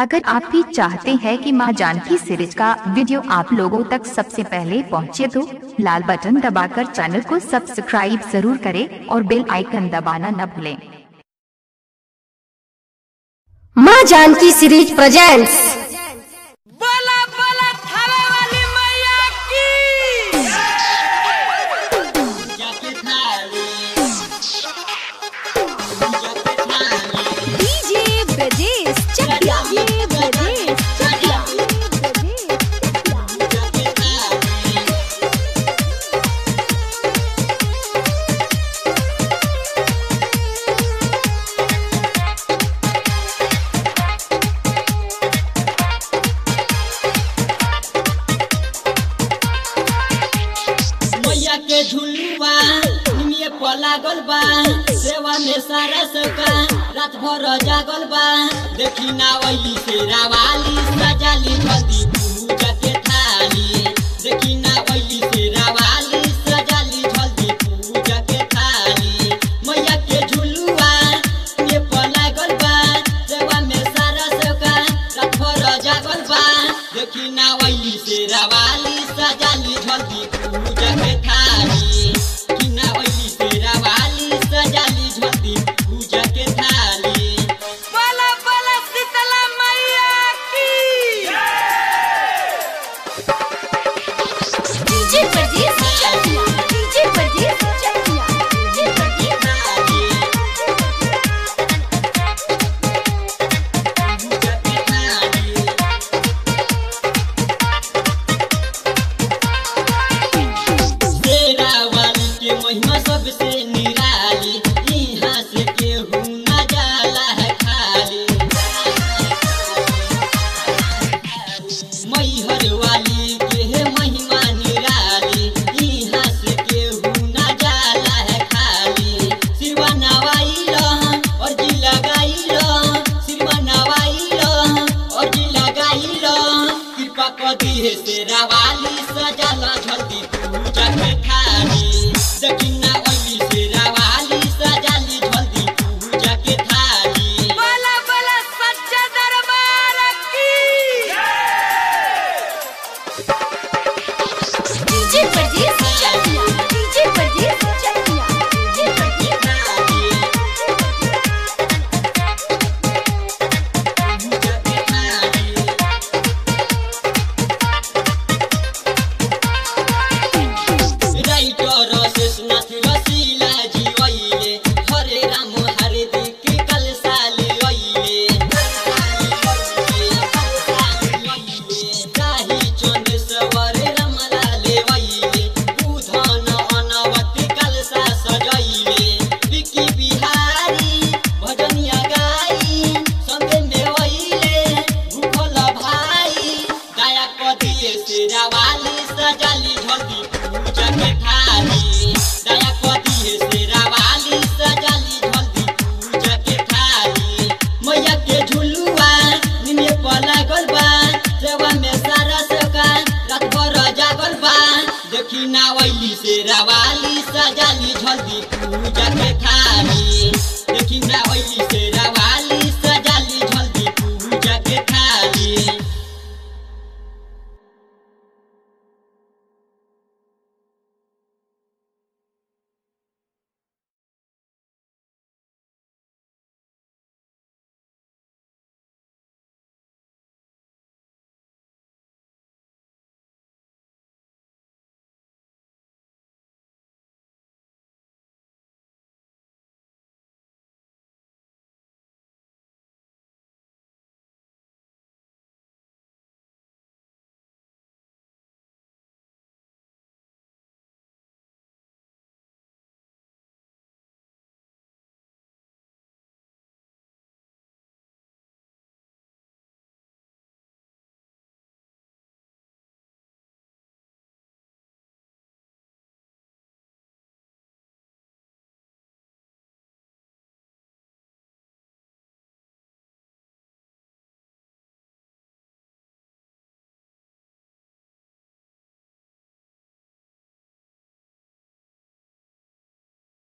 अगर आप भी चाहते हैं कि मां जानकी सीरीज का वीडियो आप लोगों तक सबसे पहले पहुंचे तो लाल बटन दबाकर चैनल को सब्सक्राइब जरूर करें और बेल आइकन दबाना न भूलें। मां जानकी सीरीज प्रेजेंट्स बोला बोला थावे वाली मैया की डीजे ब्रजेश चकिया के झुलुआ निमिये लागल बा सेवा में सारा सका रात भर जागल बा देखी ना वैली से रावाली सजाली जल्दी पूजा के थाली देखी ना वैली से रावाली सजाली जल्दी पूजा के थाली मैया के झुलुआ निमिये लागल बा सेवा में सारा सका रात भर जागल बा देखी ना वैली से रावाली सजाली जल्दी पूजा के थाली महिमा सबसे निराली यहाँ से केहू न जाला है खाली मैहर वाली के है महिमा निराली यहाँ से केहू न जाला है खाली सिरवा नवाई और जी लगाई सिरवा नवाई और जी लगाई कृपा कर दी है शेरा वाली सजा